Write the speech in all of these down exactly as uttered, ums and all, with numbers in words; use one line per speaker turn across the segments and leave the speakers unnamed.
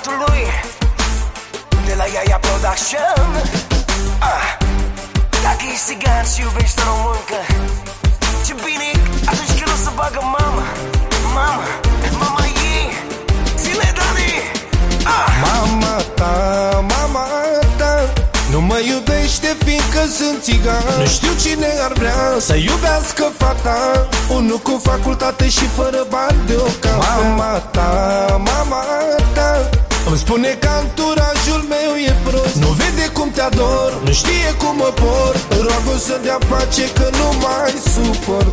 statului de la Iaia Production. ah. Dacă ești țigan și iubești o româncă, ce bine atunci când o să bagă mama. Mama, mama ei, ține Dani. ah.
Mama ta, mama ta nu mă iubește fiindcă sunt țigan. Nu știu cine ar vrea să iubească fata, unul cu facultate și fără bani de o cafea. Mama ta, mama ta îmi spune că anturajul meu e prost, nu vede cum te ador, nu știe cum mă port. Roagă să dea pace că nu mai suport.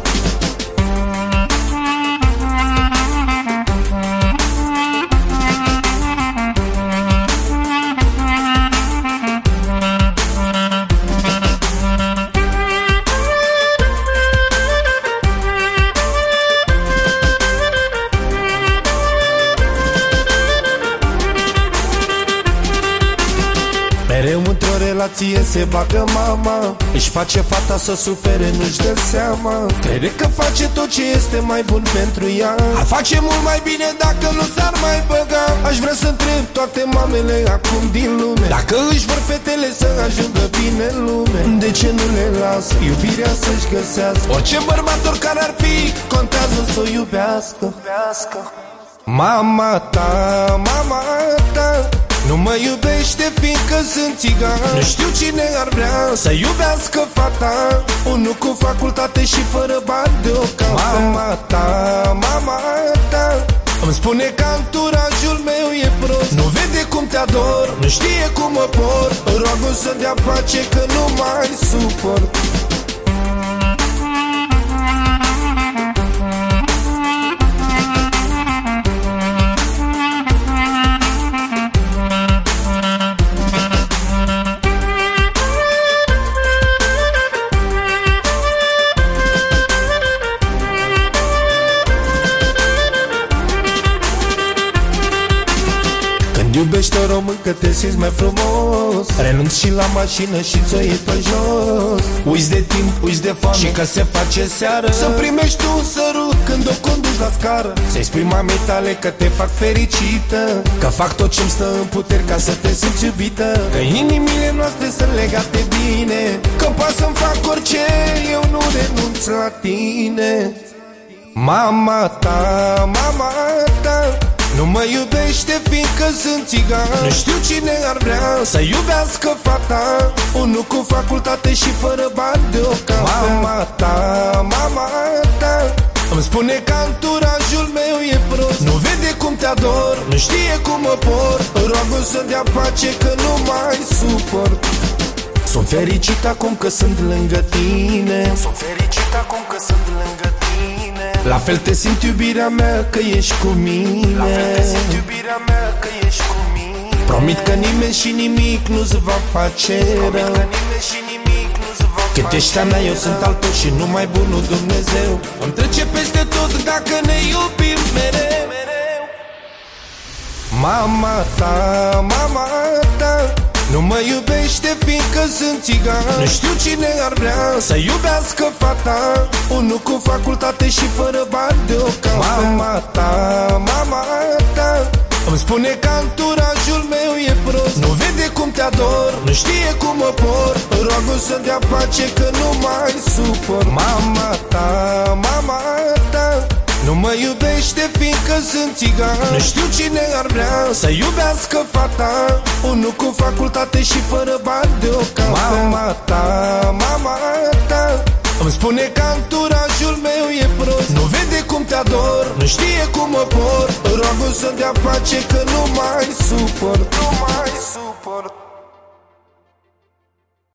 Mereu într-o relație se bagă mama, își face fata să sufere, nu-și dă seama. Crede că face tot ce este mai bun pentru ea, ar face mult mai bine dacă nu s-ar mai băga. Aș vrea să întreb toate mamele acum din lume, dacă își vor fetele să ajungă bine în lume, de ce nu le las iubirea să-și găsească? Orice bărbat, oricare ar fi, contează să o iubească. Mama ta, mama ta nu mă iubește fiindcă sunt țigan. Nu știu cine ar vrea să iubească fata, unul cu facultate și fără bani de o cafea. Mama ta, mama ta îmi spune că anturajul meu e prost, nu vede cum te ador, nu știe cum mă port. Roagă să dea pace că nu mai suport. Iubești o româncă, te simți mai frumos, renunți și la mașină și ți-o iei pe jos. Uiți de timp, uiți de foame și că se face seară, să primești tu un sărut când o conduci la scară. Să-i spui mamei tale că te fac fericită, că fac tot ce-mi stă în puteri ca să te simți iubită, că inimile noastre sunt legate bine, că poate să-mi fac orice, eu nu renunț la tine. Mama ta, mama ta nu mă iubește fiindcă sunt țigan. Nu știu cine ar vrea să iubească fata, unul cu facultate și fără bani de o cafea. Mama ta, mama ta îmi spune că anturajul meu e prost, nu vede cum te ador, nu știe cum mă port. Roagă să dea pace că nu mai suport. Sunt fericit acum că sunt lângă tine, sunt fericit acum că sunt lângă tine. La fel te simt iubirea mea că ești cu mine, la fel te simt iubirea mea că ești cu mine. Promit că nimeni și nimic nu-ți va face rău, promit că nimeni și nimic nu-ți va face rău. Cât ești a mea, eu sunt al tău și numai bunul Dumnezeu îmi trece peste tot dacă ne iubim mereu. Mama ta, mama ta nu mă iubește fiindcă sunt țigan. Nu știu cine ar vrea să iubească fata, unul cu facultate și fără bani de o cafea. Mama ta, mama ta îmi spune că anturajul meu e prost, nu vede cum te ador, nu știe cum mă port. Roagă să dea pace că nu mai suport. Mama ta, mama ta nu mă iubește fiindcă sunt țigan. Nu știu cine ar vrea să iubească fata, unul cu facultate și fără bani de o cafea. Mama ta, mama ta îmi spune că anturajul meu e prost, nu vede cum te ador, nu știe cum mă port. Roagă să dea pace că nu mai suport, nu mai suport.